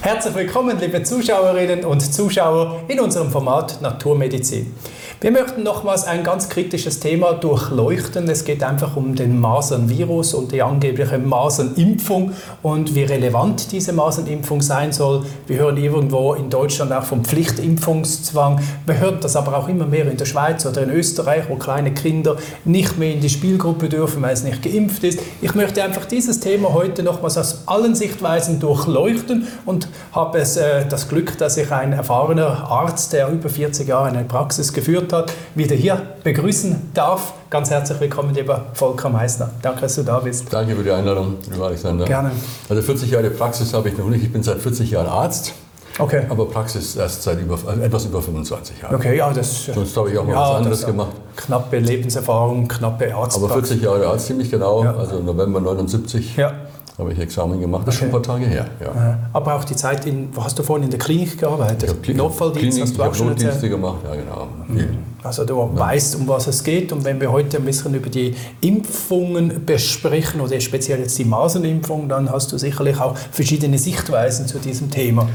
Herzlich willkommen, liebe Zuschauerinnen und Zuschauer, in unserem Format Naturmedizin. Wir möchten nochmals ein ganz kritisches Thema durchleuchten. Es geht einfach um den Masernvirus und die angebliche Masernimpfung und wie relevant diese Masernimpfung sein soll. Wir hören irgendwo in Deutschland auch vom Pflichtimpfungszwang. Wir hören das aber auch immer mehr in der Schweiz oder in Österreich, wo kleine Kinder nicht mehr in die Spielgruppe dürfen, weil es nicht geimpft ist. Ich möchte einfach dieses Thema heute nochmals aus allen Sichtweisen durchleuchten und habe das Glück, dass ich ein erfahrener Arzt, der über 40 Jahre eine Praxis geführt hat, wieder hier begrüßen darf. Ganz herzlich willkommen, lieber Volker Meissner. Danke, dass du da bist. Danke für die Einladung, lieber Alexander. Gerne. Also 40 Jahre Praxis habe ich noch nicht. Ich bin seit 40 Jahren Arzt. Okay. Aber Praxis erst seit etwas über 25 Jahren. Okay, ja, das... Sonst habe ich auch mal was anderes gemacht. Knappe Lebenserfahrung, knappe Arztpraxis. Aber 40 Jahre Arzt, ziemlich genau. Ja. Also November 79. Ja. Habe ich Examen gemacht, das ist schon ein paar Tage her. Ja. Aber auch die Zeit, wo hast du vorhin in der Klinik gearbeitet? Notfalldienst hast du auch schon erzählt? Notdienste gemacht, ja genau. Also du weißt, um was es geht, und wenn wir heute ein bisschen über die Impfungen besprechen, oder speziell jetzt die Masernimpfung, dann hast du sicherlich auch verschiedene Sichtweisen zu diesem Thema.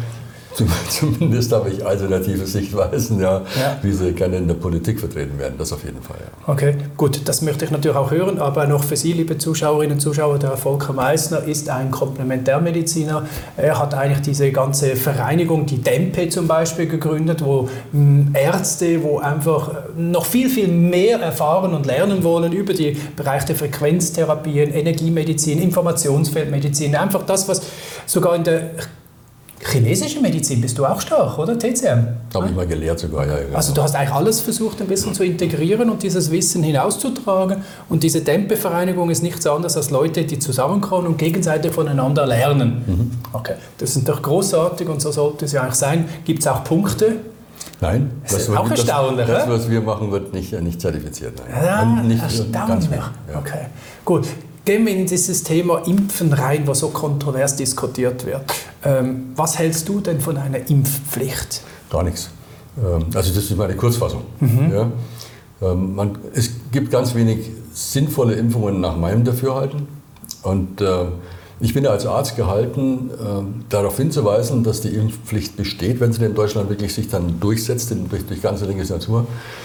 Zumindest habe ich alternative Sichtweisen, wie sie gerne in der Politik vertreten werden, das auf jeden Fall. Ja. Okay, gut, das möchte ich natürlich auch hören, aber noch für Sie, liebe Zuschauerinnen und Zuschauer, der Volker Meissner ist ein Komplementärmediziner. Er hat eigentlich diese ganze Vereinigung, die DEMPE zum Beispiel, gegründet, wo Ärzte, wo einfach noch viel, viel mehr erfahren und lernen wollen über die Bereiche der Frequenztherapien, Energiemedizin, Informationsfeldmedizin, einfach das, was sogar in der chinesische Medizin bist du auch stark, oder? TCM? Habe ich mal gelehrt sogar, ja. Genau. Also du hast eigentlich alles versucht, ein bisschen zu integrieren und dieses Wissen hinauszutragen. Und diese DEMPE-Vereinigung ist nichts anderes als Leute, die zusammenkommen und gegenseitig voneinander lernen. Okay, das ist doch großartig und so sollte es ja eigentlich sein. Gibt es auch Punkte? Nein, das ist auch erstaunlich. Das, was wir machen, wird nicht zertifiziert. Nein. Ja, nicht erstaunlich. Ja. Okay, gut. Gehen wir in dieses Thema Impfen rein, was so kontrovers diskutiert wird. Was hältst du denn von einer Impfpflicht? Gar nichts. Also das ist meine Kurzfassung. Ja. Es gibt ganz wenig sinnvolle Impfungen nach meinem Dafürhalten. Und ich bin als Arzt gehalten, darauf hinzuweisen, dass die Impfpflicht besteht, wenn sie in Deutschland wirklich sich dann durchsetzt, durch ganze Legislatur.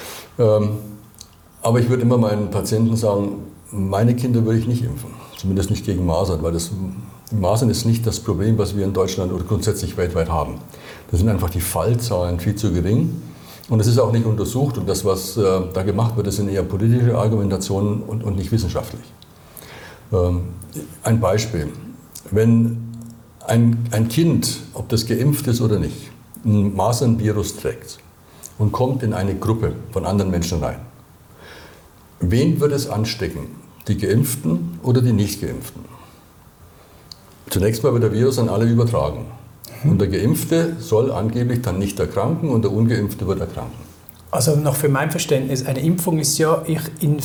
Aber ich würde immer meinen Patienten sagen, meine Kinder würde ich nicht impfen, zumindest nicht gegen Masern, weil Masern ist nicht das Problem, was wir in Deutschland oder grundsätzlich weltweit haben. Da sind einfach die Fallzahlen viel zu gering und es ist auch nicht untersucht und das, was da gemacht wird, das sind eher politische Argumentationen und nicht wissenschaftlich. Ein Beispiel, wenn ein Kind, ob das geimpft ist oder nicht, ein Masernvirus trägt und kommt in eine Gruppe von anderen Menschen rein, wen wird es anstecken? Die Geimpften oder die Nicht-Geimpften? Zunächst mal wird der Virus an alle übertragen. Und der Geimpfte soll angeblich dann nicht erkranken und der Ungeimpfte wird erkranken. Also noch für mein Verständnis, eine Impfung ist ja, ich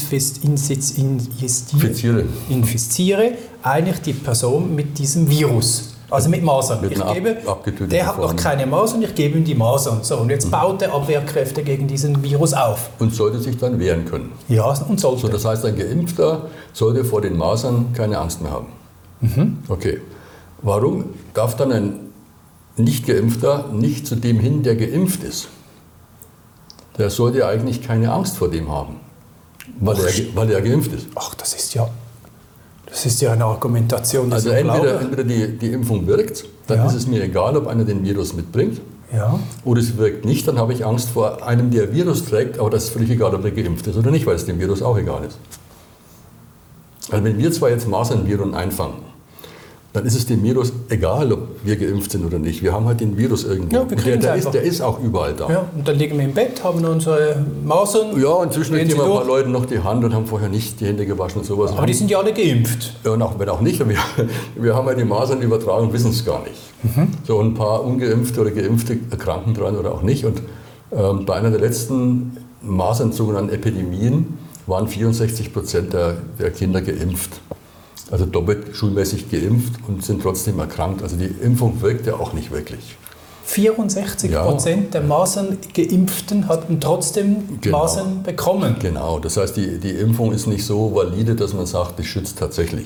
infiziere eigentlich die Person mit diesem Virus. Also mit Masern. Der hat noch keine Masern, ich gebe ihm die Masern. So, und jetzt baut er Abwehrkräfte gegen diesen Virus auf. Und sollte sich dann wehren können. Ja, und sollte. So, das heißt, ein Geimpfter sollte vor den Masern keine Angst mehr haben. Okay. Warum darf dann ein Nicht-Geimpfter nicht zu dem hin, der geimpft ist? Der sollte eigentlich keine Angst vor dem haben, weil er geimpft ist. Ach, das ist ja eine Argumentation. Also entweder die Impfung wirkt, dann ist es mir egal, ob einer den Virus mitbringt. Ja. Oder es wirkt nicht, dann habe ich Angst vor einem, der Virus trägt, aber das ist völlig egal, ob er geimpft ist oder nicht, weil es dem Virus auch egal ist. Also wenn wir zwar jetzt Masernviren einfangen, dann ist es dem Virus egal, ob wir geimpft sind oder nicht. Wir haben halt den Virus irgendwo. Ja, der ist auch überall da. Ja, und dann liegen wir im Bett, haben unsere Masern. Ja, inzwischen geben wir ein paar Leuten noch die Hand und haben vorher nicht die Hände gewaschen und sowas. Aber die sind ja alle geimpft. Ja, wenn auch nicht. Wir haben ja die Masern übertragen und wissen es gar nicht. So ein paar Ungeimpfte oder Geimpfte erkranken dran oder auch nicht. Und bei einer der letzten Masern, sogenannten Epidemien, waren 64% der Kinder geimpft. Also doppelt schulmäßig geimpft und sind trotzdem erkrankt. Also die Impfung wirkt ja auch nicht wirklich. 64% der Masern-Geimpften hatten trotzdem Masern bekommen. Genau, das heißt, die Impfung ist nicht so valide, dass man sagt, die schützt tatsächlich.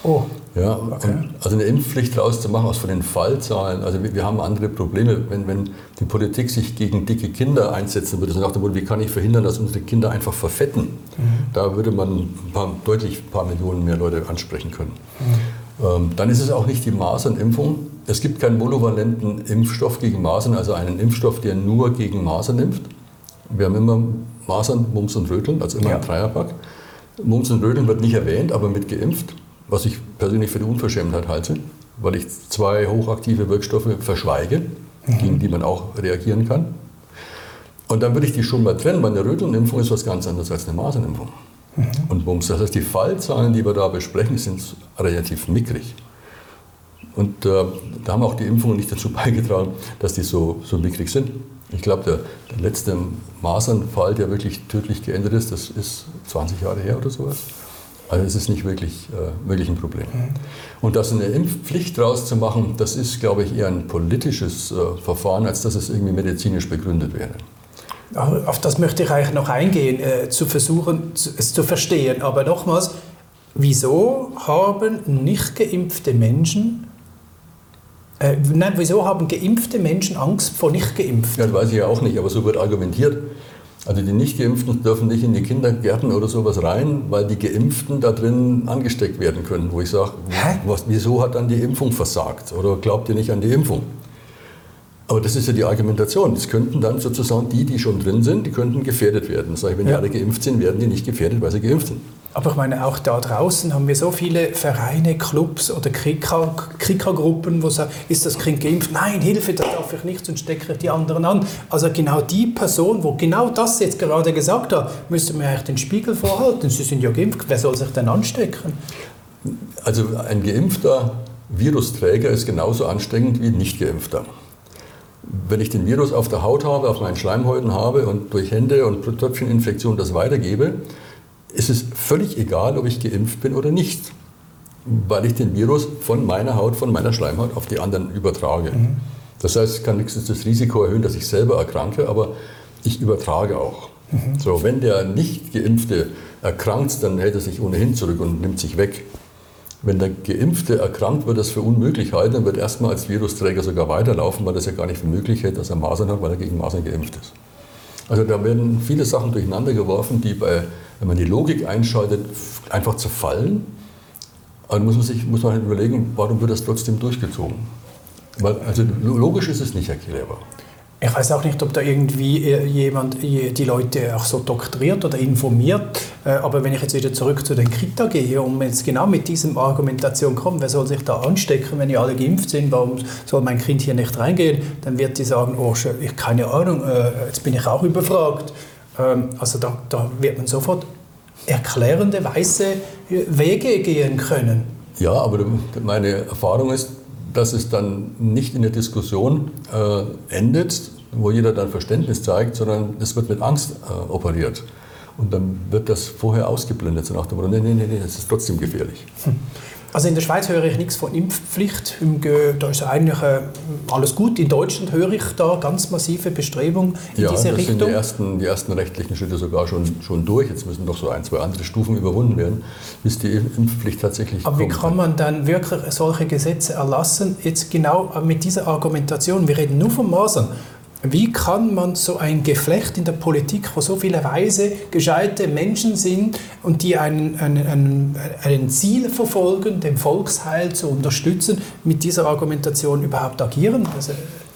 Oh. Ja, okay. Also eine Impfpflicht rauszumachen aus von den Fallzahlen, also wir haben andere Probleme, wenn die Politik sich gegen dicke Kinder einsetzen würde, so nach dem Motto, wie kann ich verhindern, dass unsere Kinder einfach verfetten, da würde man deutlich ein paar Millionen mehr Leute ansprechen können. Dann ist es auch nicht die Masernimpfung. Es gibt keinen monovalenten Impfstoff gegen Masern, also einen Impfstoff, der nur gegen Masern impft. Wir haben immer Masern, Mumps und Röteln, also immer ein Dreierpack. Mumps und Röteln wird nicht erwähnt, aber mit geimpft. Was ich persönlich für die Unverschämtheit halte, weil ich 2 hochaktive Wirkstoffe verschweige, gegen die man auch reagieren kann. Und dann würde ich die schon mal trennen, weil eine Rötelnimpfung ist was ganz anderes als eine Masernimpfung. Und Mumps. Das heißt, die Fallzahlen, die wir da besprechen, sind relativ mickrig. Und da haben auch die Impfungen nicht dazu beigetragen, dass die so mickrig sind. Ich glaube, der letzte Masernfall, der wirklich tödlich geendet ist, das ist 20 Jahre her oder sowas. Also es ist nicht wirklich ein Problem. Und das eine Impfpflicht draus zu machen, das ist, glaube ich, eher ein politisches Verfahren, als dass es irgendwie medizinisch begründet wäre. Auf das möchte ich eigentlich noch eingehen, zu versuchen, es zu verstehen. Aber nochmals, wieso haben wieso haben geimpfte Menschen Angst vor Nicht-Geimpften? Ja, das weiß ich ja auch nicht, aber so wird argumentiert. Also die Nicht-Geimpften dürfen nicht in die Kindergärten oder sowas rein, weil die Geimpften da drin angesteckt werden können. Wo ich sage, wieso hat dann die Impfung versagt? Oder glaubt ihr nicht an die Impfung? Aber das ist ja die Argumentation. Das könnten dann sozusagen die schon drin sind, die könnten gefährdet werden. Sag ich, wenn die alle geimpft sind, werden die nicht gefährdet, weil sie geimpft sind. Aber ich meine, auch da draußen haben wir so viele Vereine, Clubs oder Kickergruppen, wo sagen, ist das Kind geimpft? Nein, Hilfe, das darf ich nicht, sonst stecke ich die anderen an. Also genau die Person, wo genau das jetzt gerade gesagt hat, müsste mir eigentlich den Spiegel vorhalten. Sie sind ja geimpft, wer soll sich denn anstecken? Also ein geimpfter Virusträger ist genauso ansteckend wie ein nicht-geimpfter. Wenn ich den Virus auf der Haut habe, auf meinen Schleimhäuten habe und durch Hände und Tröpfcheninfektion das weitergebe, ist es völlig egal, ob ich geimpft bin oder nicht, weil ich den Virus von meiner Haut, von meiner Schleimhaut auf die anderen übertrage. Das heißt, ich kann höchstens das Risiko erhöhen, dass ich selber erkranke, aber ich übertrage auch. So, wenn der Nicht-Geimpfte erkrankt, dann hält er sich ohnehin zurück und nimmt sich weg. Wenn der Geimpfte erkrankt, wird das für unmöglich halten und wird erstmal als Virusträger sogar weiterlaufen, weil das ja gar nicht für möglich hält, dass er Masern hat, weil er gegen Masern geimpft ist. Also da werden viele Sachen durcheinander geworfen, die wenn man die Logik einschaltet, einfach zerfallen. Aber dann muss man halt überlegen, warum wird das trotzdem durchgezogen? Weil, also logisch ist es nicht erklärbar. Ich weiß auch nicht, ob da irgendwie jemand die Leute auch so doktriert oder informiert. Aber wenn ich jetzt wieder zurück zu den Kita gehe, um jetzt genau mit dieser Argumentation kommen, wer soll sich da anstecken, wenn die alle geimpft sind, warum soll mein Kind hier nicht reingehen? Dann wird die sagen, oh, ich keine Ahnung, jetzt bin ich auch überfragt. Also da wird man sofort erklärende, weiße Wege gehen können. Ja, aber meine Erfahrung ist, dass es dann nicht in der Diskussion endet, wo jeder dann Verständnis zeigt, sondern es wird mit Angst operiert. Und dann wird das vorher ausgeblendet, so nach dem Motto, nee, das ist trotzdem gefährlich. Also in der Schweiz höre ich nichts von Impfpflicht. Da ist eigentlich alles gut. In Deutschland höre ich da ganz massive Bestrebungen in diese Richtung. Ja, das sind die ersten rechtlichen Schritte sogar schon durch. Jetzt müssen noch so 1, 2 andere Stufen überwunden werden, bis die Impfpflicht tatsächlich kommt. Aber wie kann man dann wirklich solche Gesetze erlassen, jetzt genau mit dieser Argumentation? Wir reden nur von Masern. Wie kann man so ein Geflecht in der Politik, wo so viele weise, gescheite Menschen sind und die ein Ziel verfolgen, dem Volksheil zu unterstützen, mit dieser Argumentation überhaupt agieren? Also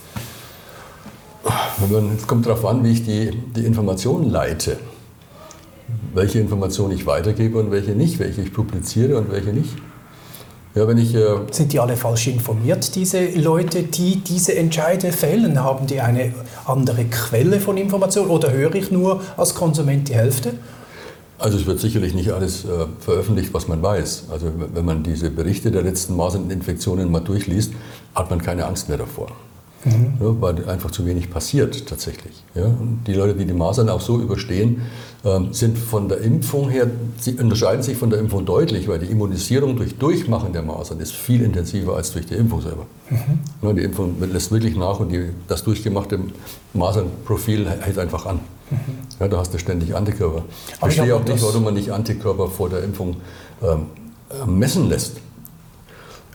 es kommt darauf an, wie ich die Informationen leite. Welche Informationen ich weitergebe und welche nicht, welche ich publiziere und welche nicht. Ja, sind die alle falsch informiert, diese Leute, die diese Entscheide fällen? Haben die eine andere Quelle von Informationen oder höre ich nur als Konsument die Hälfte? Also es wird sicherlich nicht alles veröffentlicht, was man weiß. Also wenn man diese Berichte der letzten Maserninfektionen mal durchliest, hat man keine Angst mehr davor. Ja, weil einfach zu wenig passiert tatsächlich. Ja, und die Leute, die die Masern auch so überstehen, sind von der Impfung her, sie unterscheiden sich von der Impfung deutlich, weil die Immunisierung durch Durchmachen der Masern ist viel intensiver als durch die Impfung selber. Ja, die Impfung lässt wirklich nach und das durchgemachte Masernprofil hält einfach an. Ja, da hast du ständig Antikörper. Ich verstehe auch nicht, warum man nicht Antikörper vor der Impfung messen lässt.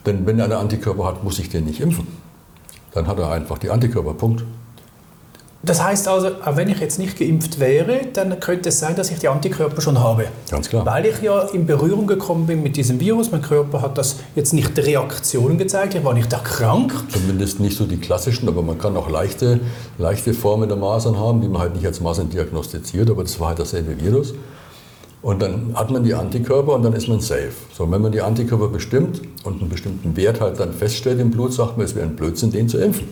Denn wenn er eine Antikörper hat, muss ich den nicht impfen. Dann hat er einfach die Antikörper, Punkt. Das heißt also, auch wenn ich jetzt nicht geimpft wäre, dann könnte es sein, dass ich die Antikörper schon habe. Ganz klar. Weil ich ja in Berührung gekommen bin mit diesem Virus. Mein Körper hat das jetzt nicht Reaktionen gezeigt, ich war nicht erkrankt. Zumindest nicht so die klassischen, aber man kann auch leichte Formen der Masern haben, die man halt nicht als Masern diagnostiziert, aber das war halt dasselbe Virus. Und dann hat man die Antikörper und dann ist man safe. So, wenn man die Antikörper bestimmt und einen bestimmten Wert halt dann feststellt im Blut, sagt man, es wäre ein Blödsinn, den zu impfen.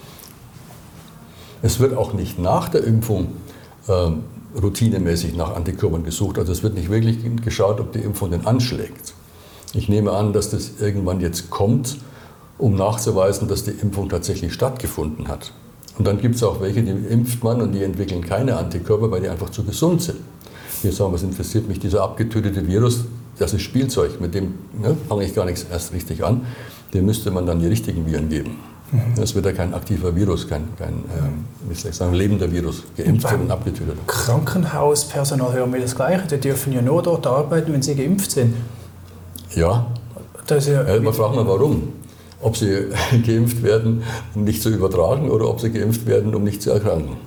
Es wird auch nicht nach der Impfung routinemäßig nach Antikörpern gesucht. Also es wird nicht wirklich geschaut, ob die Impfung den anschlägt. Ich nehme an, dass das irgendwann jetzt kommt, um nachzuweisen, dass die Impfung tatsächlich stattgefunden hat. Und dann gibt es auch welche, die impft man und die entwickeln keine Antikörper, weil die einfach zu gesund sind. Wir sagen, was interessiert mich, dieser abgetötete Virus, das ist Spielzeug, mit dem fange ich gar nichts erst richtig an. Dem müsste man dann die richtigen Viren geben. Das wird ja kein aktiver Virus, kein wie soll ich sagen, lebender Virus, geimpft und abgetötet. Krankenhauspersonal hören wir das Gleiche, die dürfen ja nur dort arbeiten, wenn sie geimpft sind. Ja, das ist ja man fragt mal warum. Ob sie geimpft werden, um nicht zu übertragen, oder ob sie geimpft werden, um nicht zu erkranken.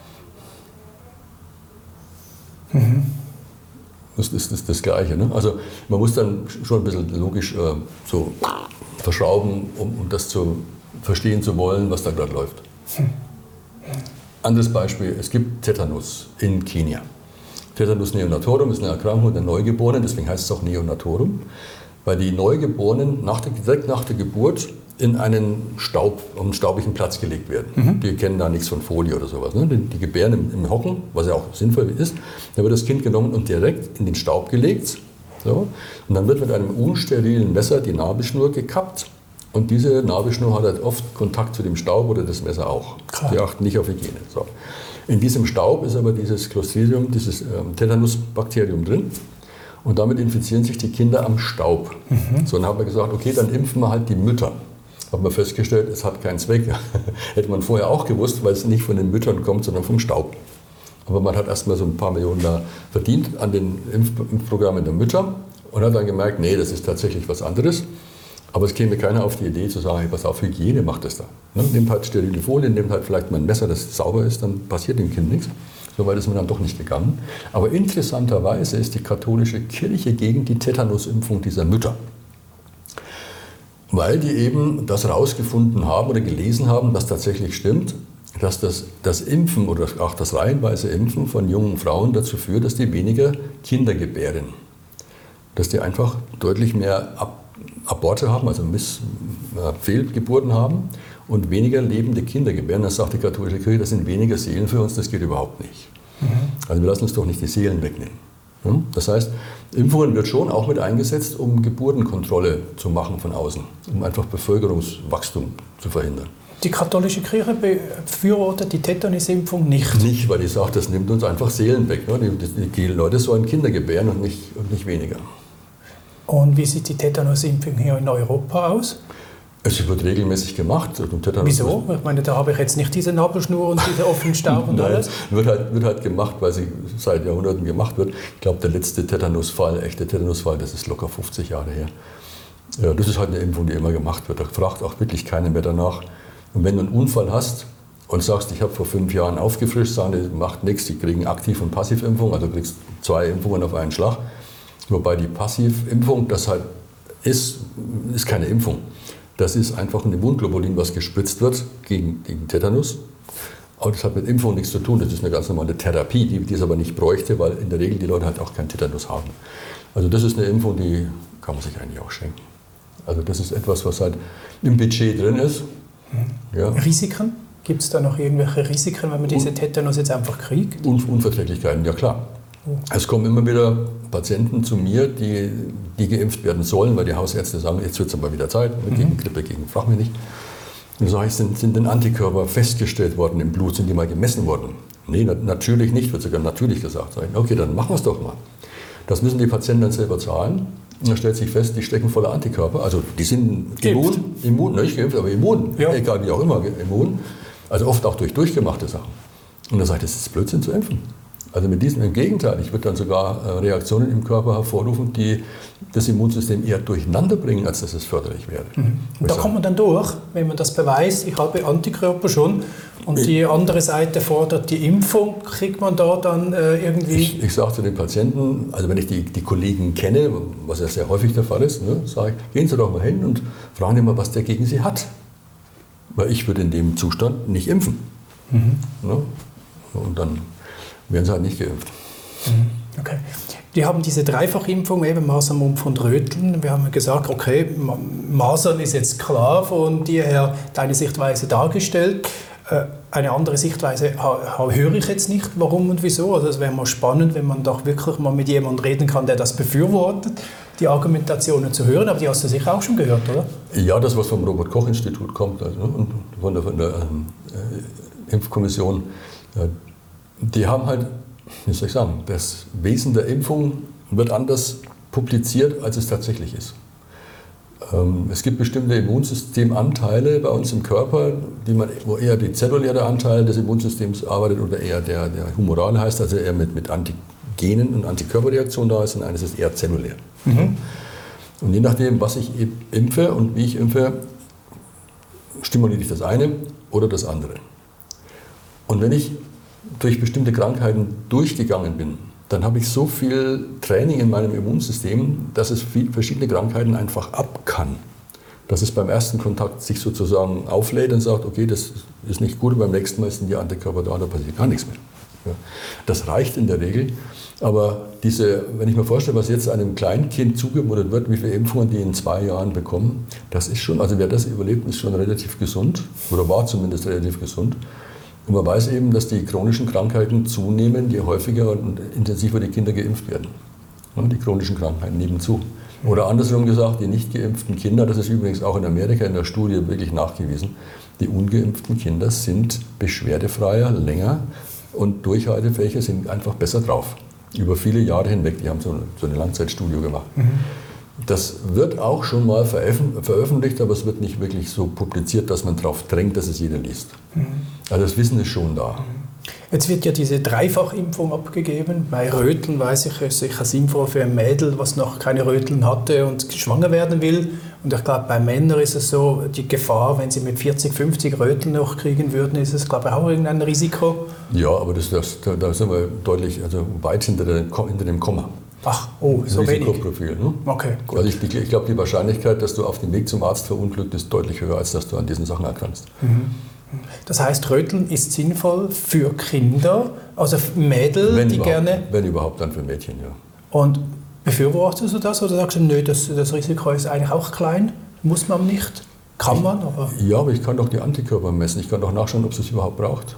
Das ist das Gleiche. Ne? Also man muss dann schon ein bisschen logisch so verschrauben, um das zu verstehen zu wollen, was da gerade läuft. Anderes Beispiel, es gibt Tetanus in Kenia. Tetanus neonatorum ist eine Erkrankung der Neugeborenen, deswegen heißt es auch Neonatorum, weil die Neugeborenen direkt nach der Geburt in einen staubigen Platz gelegt werden. Die kennen da nichts von Folie oder sowas. Ne? Die gebären im Hocken, was ja auch sinnvoll ist. Dann wird das Kind genommen und direkt in den Staub gelegt. So. Und dann wird mit einem unsterilen Messer die Nabelschnur gekappt. Und diese Nabelschnur hat halt oft Kontakt zu dem Staub oder das Messer auch. Klar. Die achten nicht auf Hygiene. So. In diesem Staub ist aber dieses Clostridium, dieses Tetanusbakterium drin. Und damit infizieren sich die Kinder am Staub. So, dann haben wir gesagt, okay, dann impfen wir halt die Mütter. Haben wir festgestellt, es hat keinen Zweck. Hätte man vorher auch gewusst, weil es nicht von den Müttern kommt, sondern vom Staub. Aber man hat erst mal so ein paar Millionen da verdient an den Impfprogrammen der Mütter und hat dann gemerkt, nee, das ist tatsächlich was anderes. Aber es käme keiner auf die Idee zu sagen, hey, pass auf, Hygiene macht das da. Ne? Nehmt halt sterile Folie, nehmt halt vielleicht mal ein Messer, das sauber ist, dann passiert dem Kind nichts. So weit ist man dann doch nicht gegangen. Aber interessanterweise ist die katholische Kirche gegen die Tetanusimpfung dieser Mütter. Weil die eben das rausgefunden haben oder gelesen haben, was tatsächlich stimmt, dass das Impfen oder auch das reihenweise Impfen von jungen Frauen dazu führt, dass die weniger Kinder gebären. Dass die einfach deutlich mehr Aborte haben, also Fehlgeburten haben und weniger lebende Kinder gebären. Das sagt die katholische Kirche, das sind weniger Seelen für uns, das geht überhaupt nicht. Also wir lassen uns doch nicht die Seelen wegnehmen. Das heißt, Impfungen wird schon auch mit eingesetzt, um Geburtenkontrolle zu machen von außen, um einfach Bevölkerungswachstum zu verhindern. Die katholische Kirche befürwortet die Tetanusimpfung nicht? Nicht, weil die sagt, das nimmt uns einfach Seelen weg. Die Leute sollen Kinder gebären und nicht weniger. Und wie sieht die Tetanusimpfung hier in Europa aus? Es wird regelmäßig gemacht. Wieso? Ich meine, da habe ich jetzt nicht diese Nabelschnur und diese offenen Staub und alles. Wird halt gemacht, weil sie seit Jahrhunderten gemacht wird. Ich glaube, der letzte echte Tetanusfall, das ist locker 50 Jahre her. Ja, das ist halt eine Impfung, die immer gemacht wird. Da fragt auch wirklich keiner mehr danach. Und wenn du einen Unfall hast und sagst, ich habe vor 5 Jahren aufgefrischt, sagen die, macht nichts, die kriegen Aktiv- und Passivimpfung, also du kriegst 2 Impfungen auf einen Schlag. Wobei die Passivimpfung, das halt ist keine Impfung. Das ist einfach ein Immunglobulin, was gespritzt wird gegen Tetanus. Aber das hat mit Impfung nichts zu tun. Das ist eine ganz normale Therapie, die es aber nicht bräuchte, weil in der Regel die Leute halt auch keinen Tetanus haben. Also das ist eine Impfung, die kann man sich eigentlich auch schenken. Also das ist etwas, was halt im Budget drin ist. Ja. Risiken? Gibt es da noch irgendwelche Risiken, wenn man diese Tetanus jetzt einfach kriegt? Unverträglichkeiten, ja klar. Es kommen immer wieder Patienten zu mir, die geimpft werden sollen, weil die Hausärzte sagen, jetzt wird es aber wieder Zeit, gegen Grippe, gegen frag mich nicht. Und dann sage ich, sind denn Antikörper festgestellt worden im Blut, sind die mal gemessen worden? Nee, natürlich nicht, wird sogar natürlich gesagt. Sag ich, okay, dann machen wir es doch mal. Das müssen die Patienten dann selber zahlen. Und dann stellt sich fest, die stecken voller Antikörper. Also die sind immun, nicht geimpft, aber immun, ja. Egal wie auch immer, immun. Also oft auch durch durchgemachte Sachen. Und dann sage ich, das ist Blödsinn zu impfen. Also mit diesem, im Gegenteil, ich würde dann sogar Reaktionen im Körper hervorrufen, die das Immunsystem eher durcheinander bringen, als dass es förderlich wäre. Und da kommt man dann durch, wenn man das beweist, ich habe Antikörper schon und die andere Seite fordert die Impfung, kriegt man da dann irgendwie... Ich sage zu den Patienten, also wenn ich die Kollegen kenne, was ja sehr häufig der Fall ist, ne, sage ich, gehen Sie doch mal hin und fragen Sie mal, was der gegen Sie hat. Weil ich würde in dem Zustand nicht impfen. Ne? Und dann werden sie halt nicht geimpft. Okay. Die haben diese Dreifachimpfung, eben Masern, Mumps und Röteln. Wir haben gesagt, okay, Masern ist jetzt klar von dir her deine Sichtweise dargestellt. Eine andere Sichtweise höre ich jetzt nicht, warum und wieso. Also es wäre mal spannend, wenn man doch wirklich mal mit jemandem reden kann, der das befürwortet, die Argumentationen zu hören. Aber die hast du sicher auch schon gehört, oder? Ja, das, was vom Robert-Koch-Institut kommt, also, und von der Impfkommission, die haben halt, wie soll ich sagen, das Wesen der Impfung wird anders publiziert, als es tatsächlich ist. Es gibt bestimmte Immunsystemanteile bei uns im Körper, wo eher die zelluläre Anteil des Immunsystems arbeitet oder eher der humorale heißt, also eher mit Antigenen und Antikörperreaktionen da ist, und eines ist eher zellulär. Und je nachdem, was ich impfe und wie ich impfe, stimuliere ich das eine oder das andere. Und wenn ich durch bestimmte Krankheiten durchgegangen bin, dann habe ich so viel Training in meinem Immunsystem, dass es verschiedene Krankheiten einfach ab kann. Dass es beim ersten Kontakt sich sozusagen auflädt und sagt, okay, das ist nicht gut, beim nächsten Mal sind die Antikörper da passiert gar nichts mehr. Ja. Das reicht in der Regel. Aber wenn ich mir vorstelle, was jetzt einem Kleinkind zugemutet wird, wie viele Impfungen die in 2 Jahren bekommen, das ist schon, also wer das überlebt, ist schon relativ gesund oder war zumindest relativ gesund. Und man weiß eben, dass die chronischen Krankheiten zunehmen, je häufiger und intensiver die Kinder geimpft werden. Die chronischen Krankheiten nehmen zu. Oder andersrum gesagt, die nicht geimpften Kinder, das ist übrigens auch in Amerika in der Studie wirklich nachgewiesen, die ungeimpften Kinder sind beschwerdefreier, länger und durchhaltefähiger, sind einfach besser drauf. Über viele Jahre hinweg, die haben so eine Langzeitstudie gemacht. Das wird auch schon mal veröffentlicht, aber es wird nicht wirklich so publiziert, dass man darauf drängt, dass es jeder liest. Also das Wissen ist schon da. Jetzt wird ja diese Dreifachimpfung abgegeben. Bei Röteln weiß ich, es ist sicher sinnvoll für ein Mädel, was noch keine Röteln hatte und schwanger werden will. Und ich glaube, bei Männern ist es so, die Gefahr, wenn sie mit 40, 50 Röteln noch kriegen würden, ist es, glaube ich, auch irgendein Risiko. Ja, aber da sind wir deutlich, also weit hinter dem Komma. Ach, oh, so wenig. Risikoprofil. Ne? Okay, gut. Also ich glaube, die Wahrscheinlichkeit, dass du auf dem Weg zum Arzt verunglückt, ist deutlich höher, als dass du an diesen Sachen erkrankst. Das heißt, Röteln ist sinnvoll für Kinder, also Mädel, die gerne... Wenn überhaupt, dann für Mädchen, ja. Und befürwortest du das oder sagst du, nö, das Risiko ist eigentlich auch klein, muss man nicht, kann man, aber... Ja, aber ich kann doch die Antikörper messen, ich kann doch nachschauen, ob es überhaupt braucht.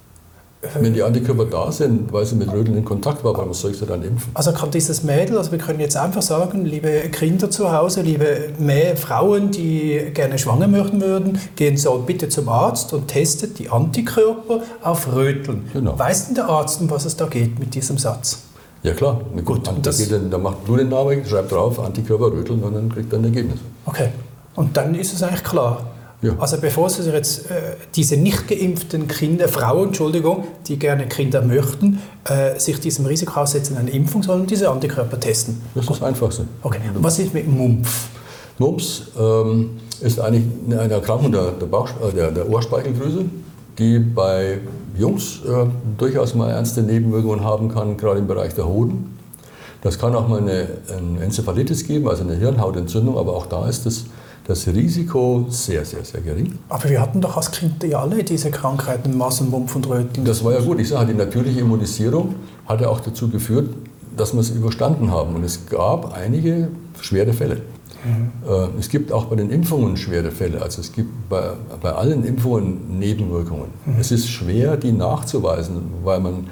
Wenn die Antikörper da sind, weil sie mit Röteln in Kontakt war, warum soll ich sie dann impfen? Also kann dieses Mädel, also wir können jetzt einfach sagen, liebe Kinder zu Hause, liebe Frauen, die gerne schwanger werden würden, gehen so bitte zum Arzt und testet die Antikörper auf Röteln. Genau. Weiß denn der Arzt, um was es da geht mit diesem Satz? Ja klar, gut, da macht Blutentnahme, schreibt drauf Antikörper Röteln und dann kriegt er ein Ergebnis. Okay, und dann ist es eigentlich klar. Ja. Also bevor Sie jetzt diese nicht geimpften Frauen, die gerne Kinder möchten, sich diesem Risiko aussetzen, eine Impfung, sollen diese Antikörper testen. Das ist das Einfachste. Okay. Und was ist mit Mumps? Mumps ist eigentlich eine Erkrankung der Ohrspeicheldrüse, die bei Jungs durchaus mal ernste Nebenwirkungen haben kann, gerade im Bereich der Hoden. Das kann auch mal eine Enzephalitis geben, also eine Hirnhautentzündung, aber auch da ist das Risiko sehr, sehr, sehr gering. Aber wir hatten doch als Kind ja alle diese Krankheiten, Masern, Mumps und Röteln. Das war ja gut. Ich sage, die natürliche Immunisierung hat ja auch dazu geführt, dass wir es überstanden haben. Und es gab einige schwere Fälle. Es gibt auch bei den Impfungen schwere Fälle. Also es gibt bei allen Impfungen Nebenwirkungen. Es ist schwer, die nachzuweisen, weil man,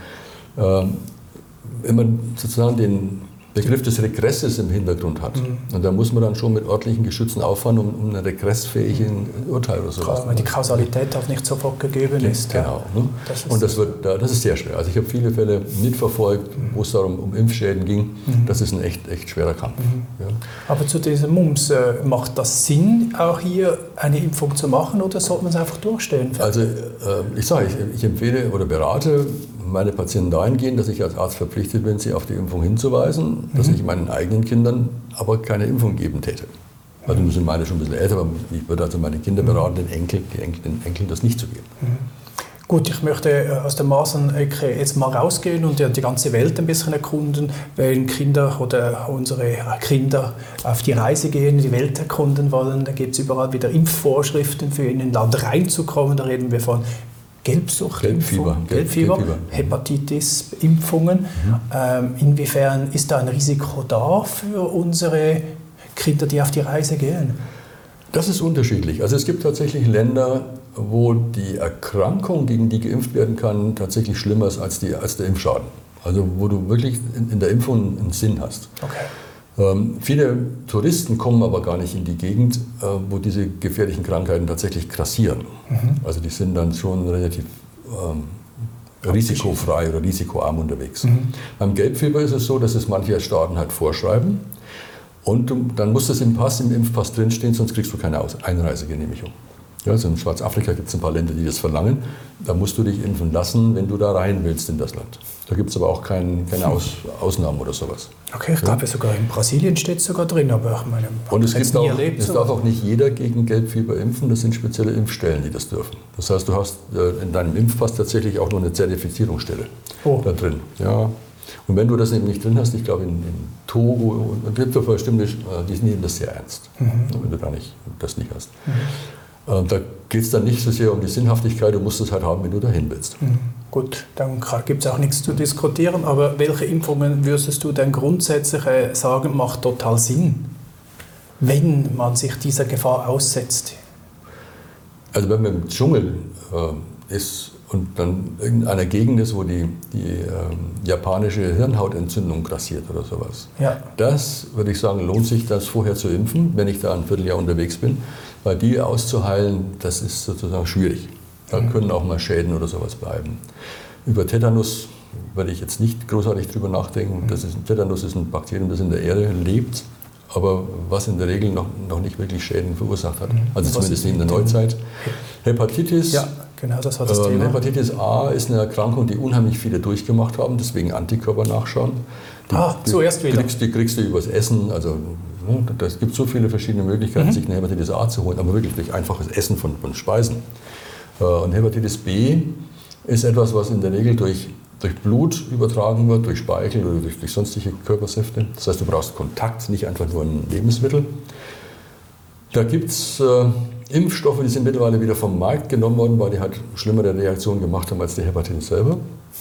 wenn man sozusagen den Begriff des Regresses im Hintergrund hat. Und da muss man dann schon mit örtlichen Geschützen auffahren, um einen regressfähigen Urteil oder sowas. Weil die Kausalität auch nicht sofort gegeben ist. Genau. Ja. Ne? Das ist sehr schwer. Also ich habe viele Fälle mitverfolgt, wo es darum um Impfschäden ging. Das ist ein echt schwerer Kampf. Ja. Aber zu diesem Mumps, macht das Sinn, auch hier eine Impfung zu machen oder sollte man es einfach durchstehen? Also ich empfehle oder berate meine Patienten dahingehend, dass ich als Arzt verpflichtet bin, sie auf die Impfung hinzuweisen, dass ich meinen eigenen Kindern aber keine Impfung geben täte. Also nun sind meine schon ein bisschen älter, aber ich würde also meine Kinder beraten, den Enkeln das nicht zu geben. Gut, ich möchte aus der Masernecke jetzt mal rausgehen und die ganze Welt ein bisschen erkunden. Wenn Kinder oder unsere Kinder auf die Reise gehen, die Welt erkunden wollen, da gibt es überall wieder Impfvorschriften für in ein Land reinzukommen. Da reden wir von Gelbsucht, Gelbfieber, Hepatitis-Impfungen. Inwiefern ist da ein Risiko da für unsere Kinder, die auf die Reise gehen? Das ist unterschiedlich. Also es gibt tatsächlich Länder, wo die Erkrankung, gegen die geimpft werden kann, tatsächlich schlimmer ist als der Impfschaden. Also wo du wirklich in der Impfung einen Sinn hast. Okay. Viele Touristen kommen aber gar nicht in die Gegend, wo diese gefährlichen Krankheiten tatsächlich grassieren. Also die sind dann schon relativ risikofrei oder risikoarm unterwegs. Beim Gelbfieber ist es so, dass es manche Staaten halt vorschreiben. Und dann muss das im Impfpass drinstehen, sonst kriegst du keine Einreisegenehmigung. Ja, also in Schwarzafrika gibt es ein paar Länder, die das verlangen. Da musst du dich impfen lassen, wenn du da rein willst in das Land. Da gibt es aber auch keine Ausnahmen oder sowas. Okay, ich glaube sogar in Brasilien steht es sogar drin, aber ich meine, und es darf auch nicht jeder gegen Gelbfieber impfen, das sind spezielle Impfstellen, die das dürfen. Das heißt, du hast in deinem Impfpass tatsächlich auch noch eine Zertifizierungsstelle da drin. Ja. Und wenn du das eben nicht drin hast, ich glaube in Togo, gibt es bestimmte, die nehmen das sehr ernst, wenn du das nicht hast. Da geht es dann nicht so sehr um die Sinnhaftigkeit, du musst es halt haben, wenn du dahin willst. Gut, dann gibt es auch nichts zu diskutieren, aber welche Impfungen würdest du denn grundsätzlich sagen, macht total Sinn, wenn man sich dieser Gefahr aussetzt? Also wenn man im Dschungel ist und dann in einer Gegend ist, wo die japanische Hirnhautentzündung grassiert oder sowas. Ja. Das, würde ich sagen, lohnt sich, das vorher zu impfen, wenn ich da ein Vierteljahr unterwegs bin, weil die auszuheilen, das ist sozusagen schwierig. Da können auch mal Schäden oder sowas bleiben. Über Tetanus würde ich jetzt nicht großartig drüber nachdenken. Tetanus ist ein Bakterium, das in der Erde lebt, aber was in der Regel noch nicht wirklich Schäden verursacht hat. Also zumindest in der Neuzeit. Hepatitis. Ja. Genau, das war das Thema. Hepatitis A ist eine Erkrankung, die unheimlich viele durchgemacht haben, deswegen Antikörper nachschauen. Zuerst wieder. Die kriegst du übers Essen. Also, es gibt so viele verschiedene Möglichkeiten, sich eine Hepatitis A zu holen, aber wirklich durch einfaches Essen von Speisen. Und Hepatitis B ist etwas, was in der Regel durch Blut übertragen wird, durch Speichel oder durch sonstige Körpersäfte. Das heißt, du brauchst Kontakt, nicht einfach nur ein Lebensmittel. Da gibt es Impfstoffe, die sind mittlerweile wieder vom Markt genommen worden, weil die halt schlimmere Reaktionen gemacht haben als die Hepatitis selber.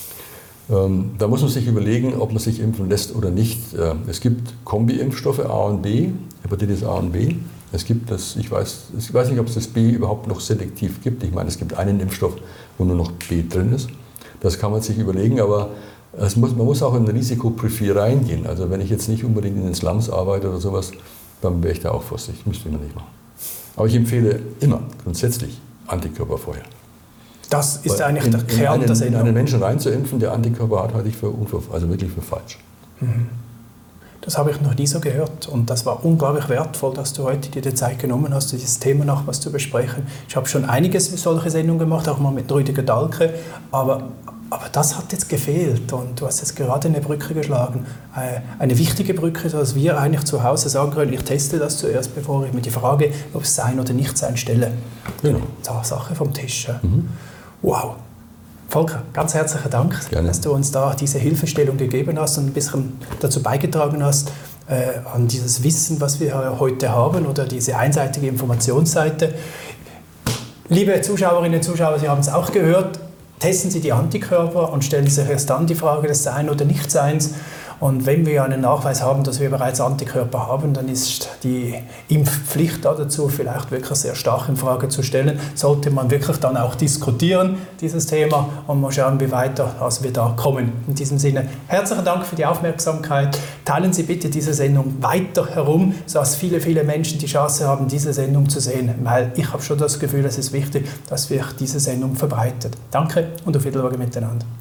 Da muss man sich überlegen, ob man sich impfen lässt oder nicht. Es gibt Kombi-Impfstoffe A und B, Hepatitis A und B. Es gibt ich weiß nicht, ob es das B überhaupt noch selektiv gibt. Ich meine, es gibt einen Impfstoff, wo nur noch B drin ist. Das kann man sich überlegen, aber man muss auch in ein Risikoprofil reingehen. Also wenn ich jetzt nicht unbedingt in den Slums arbeite oder sowas, dann wäre ich da auch vorsichtig, müsste ich mir nicht machen. Aber ich empfehle immer grundsätzlich Antikörper vorher. Das ist eigentlich der Kern der Sendung. In einen Menschen reinzuimpfen, der Antikörper hat, halte ich wirklich für falsch. Das habe ich noch nie so gehört und das war unglaublich wertvoll, dass du heute dir die Zeit genommen hast, dieses Thema noch was zu besprechen. Ich habe schon einiges solche Sendungen gemacht, auch mal mit Rüdiger Dahlke, aber das hat jetzt gefehlt und du hast jetzt gerade eine Brücke geschlagen, eine wichtige Brücke, dass wir eigentlich zu Hause sagen können, ich teste das zuerst, bevor ich mir die Frage, ob es sein oder nicht sein stelle. Genau. Sache vom Tisch. Wow. Volker, ganz herzlichen Dank, dass du uns da diese Hilfestellung gegeben hast und ein bisschen dazu beigetragen hast, an dieses Wissen, was wir heute haben oder diese einseitige Informationsseite. Liebe Zuschauerinnen und Zuschauer, Sie haben es auch gehört, testen Sie die Antikörper und stellen sich erst dann die Frage des Sein- oder Nichtseins. Und wenn wir einen Nachweis haben, dass wir bereits Antikörper haben, dann ist die Impfpflicht dazu vielleicht wirklich sehr stark in Frage zu stellen. Sollte man wirklich dann auch diskutieren, dieses Thema, und mal schauen, wie weiter wir da kommen. In diesem Sinne, herzlichen Dank für die Aufmerksamkeit. Teilen Sie bitte diese Sendung weiter herum, sodass viele, viele Menschen die Chance haben, diese Sendung zu sehen. Weil ich habe schon das Gefühl, es ist wichtig, dass wir diese Sendung verbreitet. Danke und auf Wiedersehen miteinander.